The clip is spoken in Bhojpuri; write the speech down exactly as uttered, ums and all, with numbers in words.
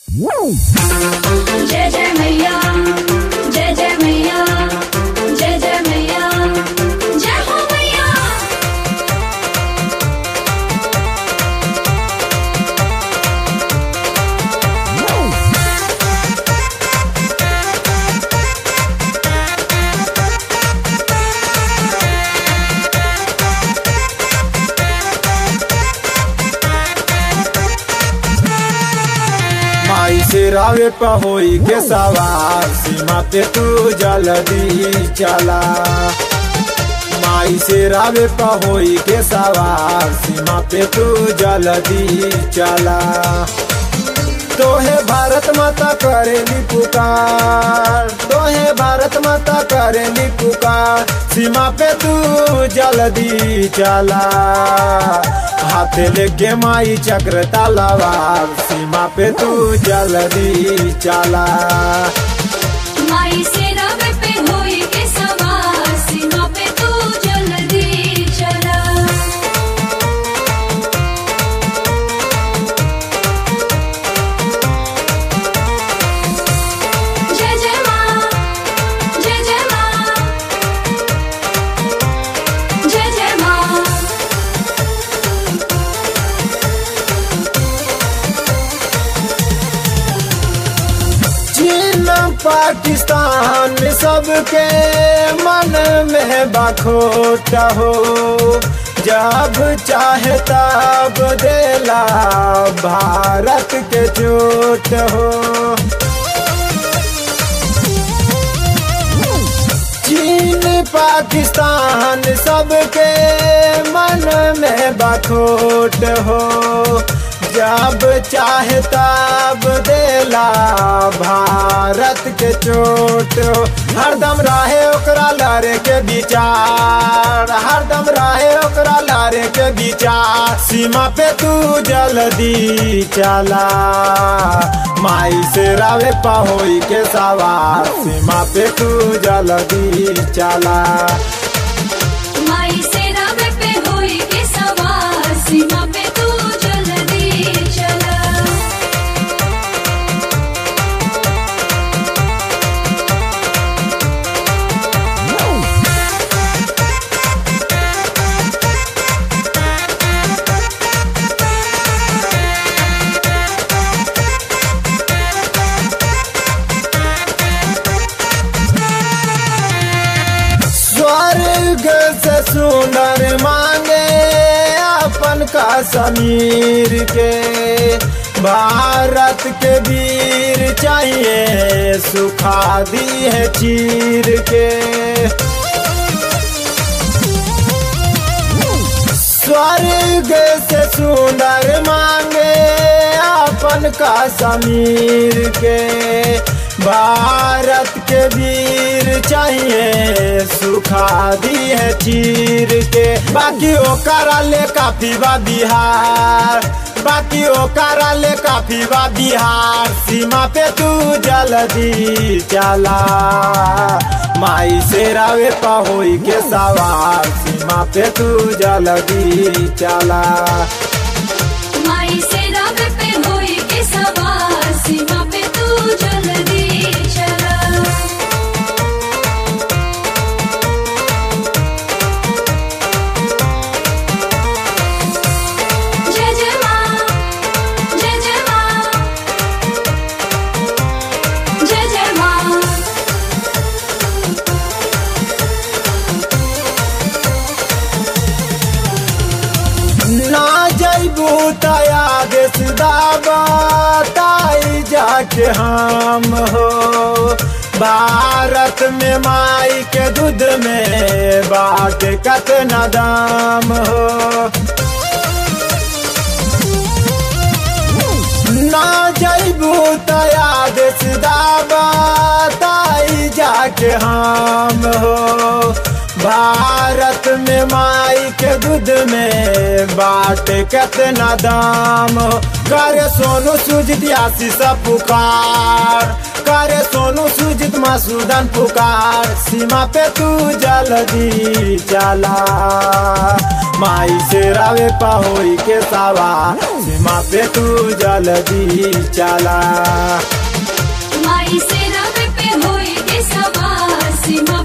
जय जय मैया, जय जय मैया, जय जय मैया, जय हो मैया। माई से रावे पहोई के सवार, सीमा पे तू जल्दी चला। माई से रावे पहोई के सवार, सीमा पे तू जल्दी चला। तोहे भारत माता करेली पुकार, तोहे भारत माता करेली पुकार, सीमा पे तू जल्दी चला। हाथ लेके माई चक्र तलवार, सीमा पे तू जल्दी चला। माई से रवे पे होई के सवार, सीमा पे तू जल्दी चला। जय जय माँ, जय जय माँ, जय जय माँ। चीन पाकिस्तान सबके मन में बखोट हो, जब चाहे तब देला भारत के चोट हो। चीन पाकिस्तान सबके मन में बखोट हो, जब चाहे तब देला भारत के चोट हो। हरदम रहे ओकरा लड़े के विचार, हरदम रहे ओकरा लड़े के विचार, सीमा पे तू जल्दी चला। माई से रावे पहोई के सवार, सीमा पे तू जल्दी चला। माई से रवे पे होई के सवार, सीमा पे तू जल्दी चला। स्वर्ग से सुंदर मांगे अपन कश्मीर के, भारत के वीर चाहिए सुखा दी है चीर के। स्वर्ग से सुंदर मांगे अपन कश्मीर के, भारत के वीर चाहिए सुखा दी है चीर के। बाकी ओकरा ले काफी बा बिहार, बाकी ओकरा ले काफी बा बिहार, सीमा पे तू जल्दी चला। माई से रावे पहोई के सवार, सीमा पे तू जल्दी चला। माई से रवे पे होई के सवार, सीमा पे तू जल्दी चला। जय जय माँ, जय जय माँ, जय जय माँ। ना जैबू तया देश दाबा ताई जाके हम हो, भारत में माई के दूध में बाट कतना दाम हो। ना जैबू तया देश दाबा ताई जाके हम हो, भारत में माई के दूध में बाट कितना दाम हो। करे सोनू सुजित आशीष पुकार, करे सोनू सुजित मसूदन पुकार, सीमा पे तू जल्दी चला। माई से रावे पहोई के सवा सीमा पे तू जल्दी चला। माई से रवे पे होई के सवा सीमा